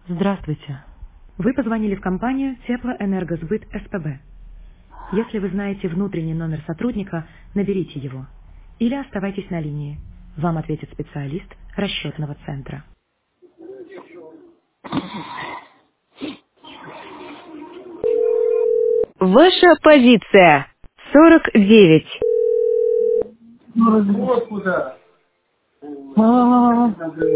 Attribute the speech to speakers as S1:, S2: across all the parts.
S1: Здравствуйте. Вы позвонили в компанию Теплоэнергосбыт СПБ. Если вы знаете внутренний номер сотрудника, наберите его. Или оставайтесь на линии. Вам ответит специалист расчетного центра. Ваша позиция 49.
S2: Господа! А,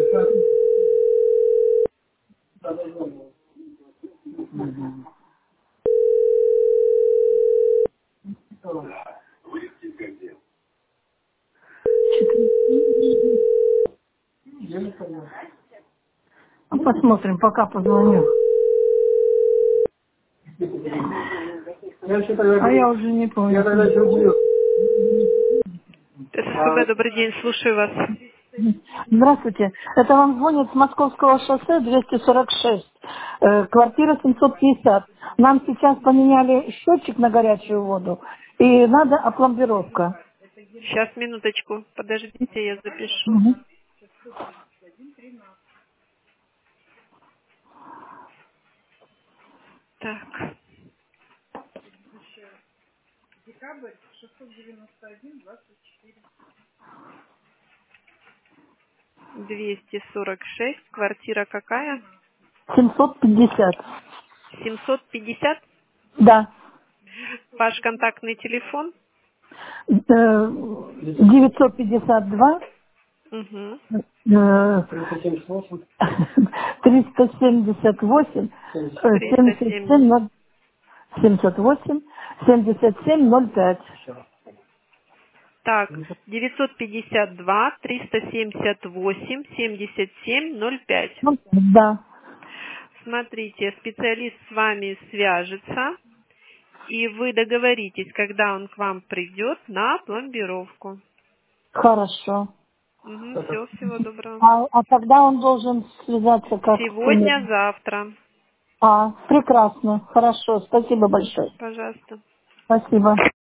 S2: Посмотрим, пока позвоню. А я уже не помню.
S3: ССБ, добрый день, слушаю вас.
S2: Здравствуйте. Это вам звонит с Московского шоссе 246, квартира 750. Нам сейчас поменяли счетчик на горячую воду, и надо опломбировка.
S3: Сейчас, минуточку, подождите, я запишу.
S2: Мгм.
S3: Так, 246, квартира какая?
S2: 750.
S3: 750.
S2: Да.
S3: Ваш контактный телефон?
S2: 952.
S3: Угу.
S2: 378,
S3: 307.
S2: 77, 78, 77, 05.
S3: Так, 952 378 7705.
S2: Ну, да,
S3: Смотрите, специалист с вами свяжется, и вы договоритесь, когда он к вам придет на пломбировку.
S2: хорошо.
S3: Все, всего доброго.
S2: А когда он должен связаться, как
S3: Сегодня,
S2: примерно?
S3: завтра.
S2: Прекрасно, хорошо, спасибо большое.
S3: Пожалуйста.
S2: Спасибо.